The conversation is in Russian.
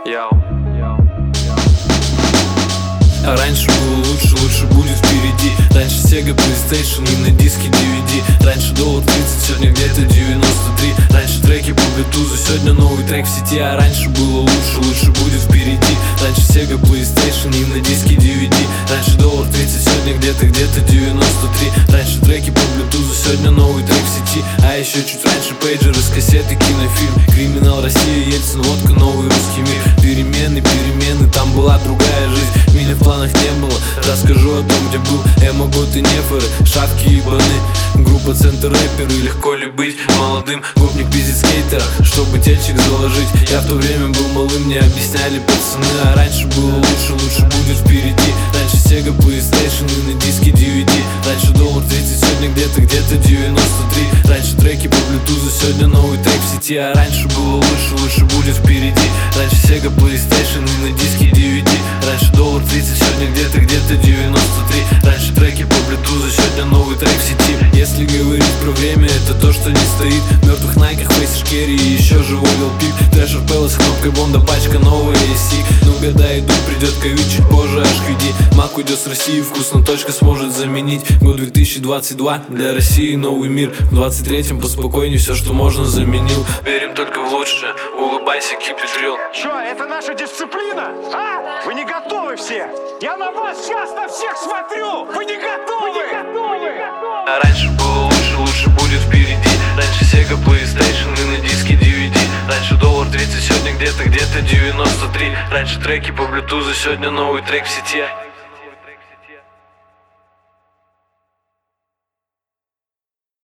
А раньше было лучше, лучше будет впереди. Раньше Sega, PlayStation и на диске DVD. Раньше $30, сегодня где-то 93. Раньше треки по Bluetooth, сегодня новый трек в сети. А раньше было лучше, лучше будет впереди. Раньше Sega, PlayStation и на диске DVD. Раньше $30, сегодня где-то 93. Раньше треки по Bluetooth, сегодня новый трек в сети. А еще чуть раньше пейджеры с кассеты, кинофильм. Криминал, Россия, Ельцин, водка, новый русский мир. Перемены, перемены, там была другая жизнь. Меня в планах не было, расскажу о том, где был эмо, готы, неферы, шапки и баны. Группа центр рэперы, легко ли быть молодым? Гопник пиздит скейтера, чтобы тельчик заложить. Я в то время был малым, мне объясняли пацаны. А раньше было лучше, лучше будет впереди. Раньше Sega, PlayStation и на диске DVD. Раньше $30, сегодня где-то 93. Раньше треки по Bluetooth, сегодня новый трек в сети. А раньше было лучше, лучше будет впереди. Раньше Sega, PlayStation и на диске DVD. Раньше $30, сегодня где-то 93. Раньше треки по Bluetooth, сегодня новый трек в сети. Если говорить про время, это то, что не стоит. В мертвых найках, фейсиш керри и еще живой Лил Пип. Трэшер Пэлла с кнопкой бонда, пачка новая AC. Ну года идут, придет ковид, чуть позже HQD. Мак уйдет с России, вкусно точка сможет заменить. Год 2022, для России новый мир. В 23-м поспокойней, все, что можно, заменил. Верим только в лучшее, улыбайся, keep it real. Чё, это наша дисциплина? А? Вы не готовы все? Я на вас сейчас на всех смотрю! Вы не готовы? Вы не готовы? А раньше было лучше, лучше будет впереди. Раньше Sega, PlayStation и на диске DVD. Раньше $30, сегодня где-то 93. Раньше треки по Bluetooth, сегодня новый трек в сети.